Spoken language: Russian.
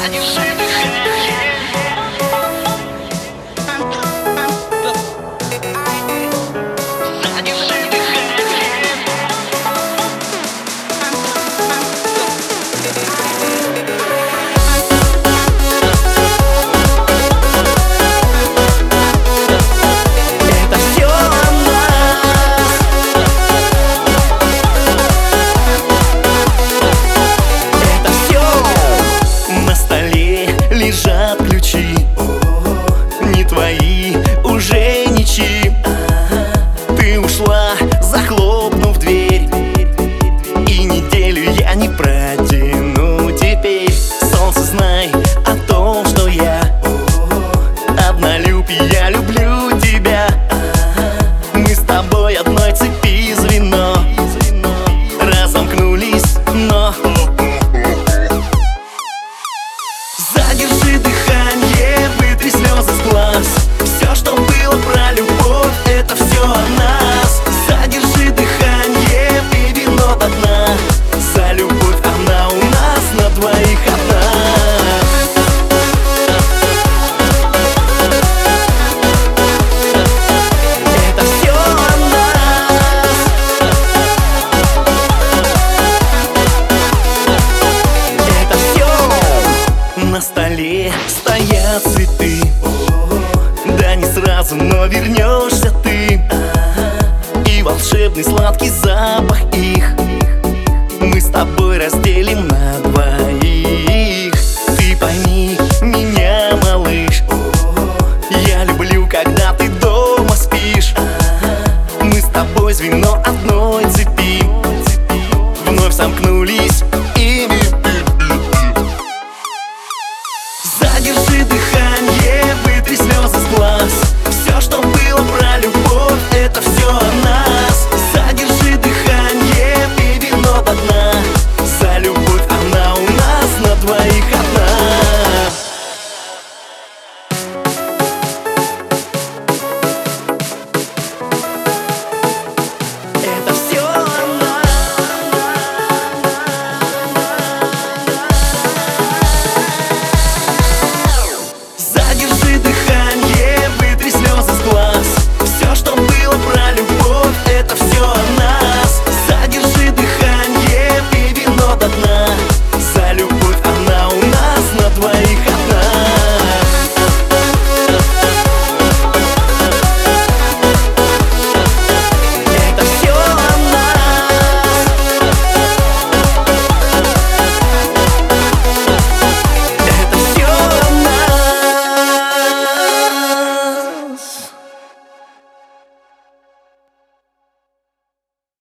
Лежат ключи, не твои, уже ничьи. Ты ушла, захлопнув дверь, и неделю я не протяну теперь. Солнце, знай о том, что я однолюб, я люблю тебя. Мы с тобой одной цепи звено, разомкнулись, но задержи дыхание, вытри слезы с глаз. Все, что было про любовь, это все о нас. Задержи дыхание, пей вино до дна. За любовь она у нас на двоих одна. Это все о нас. Это все. На столе стоят цветы, да не сразу, но вернешься ты. И волшебный сладкий запах их мы с тобой разделим на двоих. Ты пойми меня, малыш, я люблю, когда ты дома спишь. Мы с тобой звено одной цепи, вновь сомкнулись.